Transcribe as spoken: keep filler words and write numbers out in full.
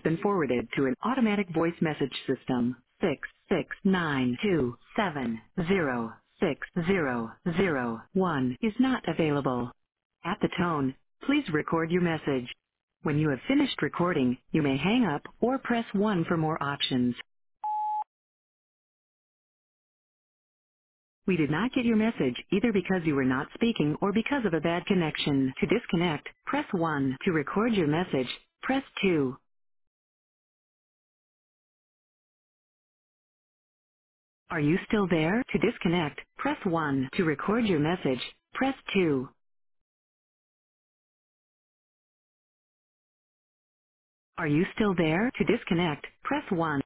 been forwarded to an automatic voice message system. Six six nine two seven zero six zero zero one is not available. At the tone, please record your message. When you have finished recording, you may hang up or press one for more options. We did not get your message either because you were not speaking or because of a bad connection. To disconnect, press one. To record your message, press two. Are you still there? To disconnect, press one. To record your message, press two. Are you still there? To disconnect, press one.